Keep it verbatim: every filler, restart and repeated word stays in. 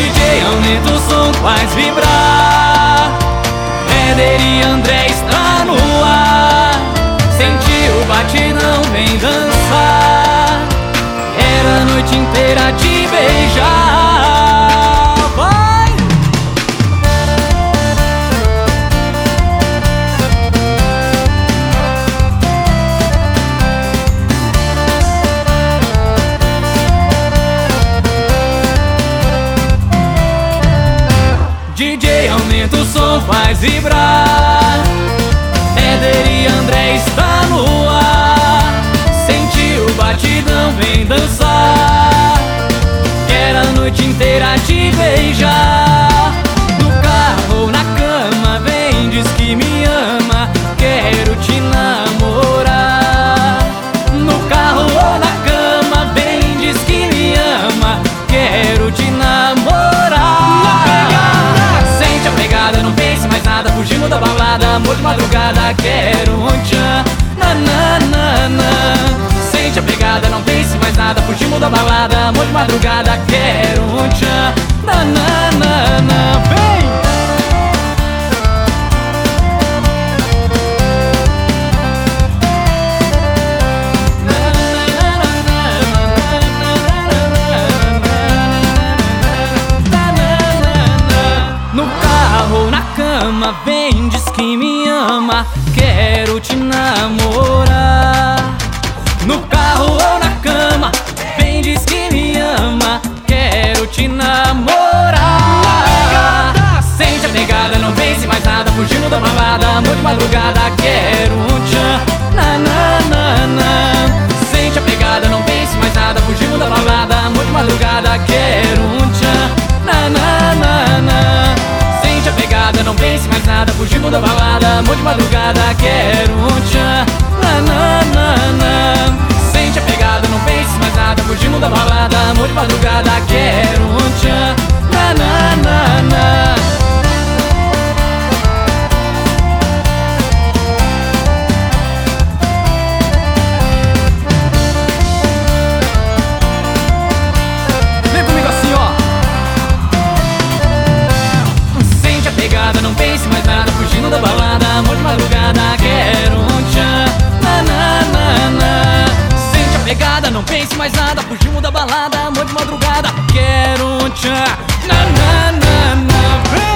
J aumenta o som, faz vibrar. Éder e André está no ar. Sentiu o batidão, vem dançar. Quero a noite inteira te beijar. Vai! D J aumenta o som, faz vibrar. Éder e André está no ar. Sentiu o batidão, vem dançar. Quero a noite inteira te beijar. No carro ou na cama, vem, diz que me ama. Quero te namorar. No carro ou na cama, vem, diz que me ama. Quero te namorar. Sente a pegada, não pense mais nada. Fugindo da balada, amor de madrugada. Quero um tchan, nananana. Sente a pegada, não pense mais nada. Fugimos da balada, amor de madrugada. Quero um tchan, nananana. Vem! No carro ou na cama, vem, diz que me ama. Quero te namorar. No carro ou na cama, vem, diz que me ama. Quero te namorar. Sente a pegada, não pense mais nada. Fugindo da balada, amor de madrugada. Quero um tchan, nananana. Sente a pegada, não pense mais nada. Fugindo da balada, amor de madrugada. Quero um tchan, nananana. Sente a pegada, não pense mais nada. Fugindo da balada, amor de madrugada. Quero um tchan, nananana. Sente a pegada, não pense mais nada. Fugindo da balada, amor de madrugada. Quero um tchan, nananana. Vem comigo assim, ó. Sente a pegada, não pense mais nada. Fugindo da balada, amor de madrugada. Quero um tchan, nananana. Sente a pegada, não pense mais nada. Fugimos da balada, amor de madrugada. Quero um tchan, nananana.